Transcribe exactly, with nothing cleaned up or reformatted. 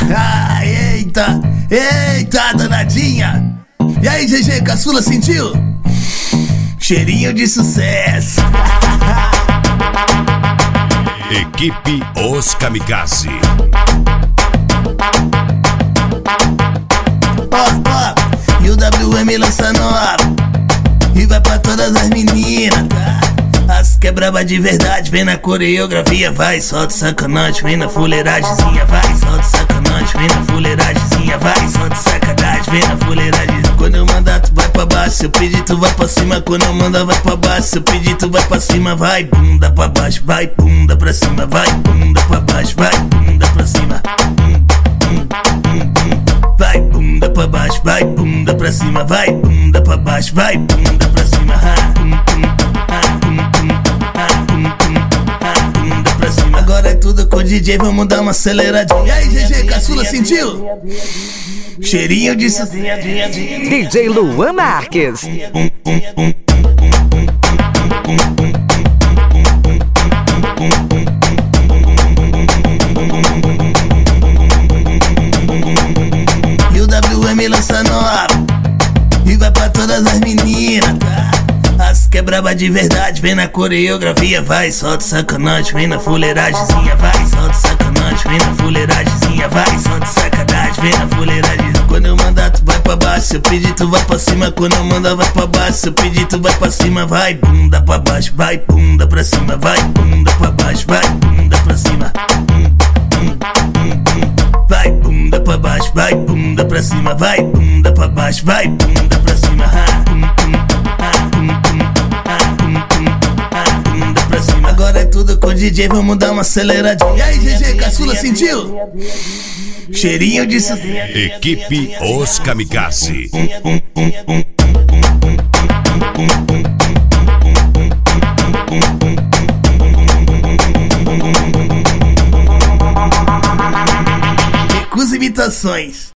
Ah, eita, eita, danadinha. E aí, G G, caçula, sentiu? Cheirinho de sucesso. Equipe Os Kamikaze. Ó, ó, e o W M lança nova e vai pra todas as meninas, tá? As que é braba de verdade, vem na coreografia, vai, solta sacanagem, vem na fuleiragemzinha, vai, solta sacanagem, vem na fuleiragemzinha, vai, solta sacanagem, vem na fuleiragem. Quando eu mandar tu vai pra baixo, se eu pedir tu vai pra cima, quando eu mandar vai pra baixo, se eu pedir tu vai pra cima, vai, bunda pra baixo, vai, bunda pra cima, vai, bunda pra baixo, vai, bunda pra cima. Vai, bunda pra baixo, vai, bunda pra cima, vai, bunda pra baixo, vai, bunda pra cima. Bunda pra cima. Agora é tudo com o D J, vamos dar uma aceleradinha. E aí, G G, caçula, sentiu? Cheirinho de sucesso. D J Luan Marques. E o W M lança nova e vai pra todas as meninas, tá? As que é braba de verdade, vem na coreografia, vai, solta sacanagem, vem na fuleiragemzinha, vai, solta sacanagem, vem na fuleiragemzinha, vai, solta sacanagem, vem na fuleiragem. Quando eu mandar tu vai pra baixo, se eu pedir tu vai pra cima, quando eu mandar vai pra baixo, se eu pedir tu vai pra cima, vai, bunda pra baixo, vai, bunda pra cima, vai, bunda pra baixo, vai, bunda pra cima. Vai, bunda pra baixo, vai, bunda pra cima, vai, bunda pra baixo, vai, bunda pra cima. Bunda pra cima. Agora é tudo com o D J, vamos dar uma aceleradinha. E aí, G G, caçula, sentiu? Cheirinho de sucesso. Equipe Os Kamikaze. Recusa imitações.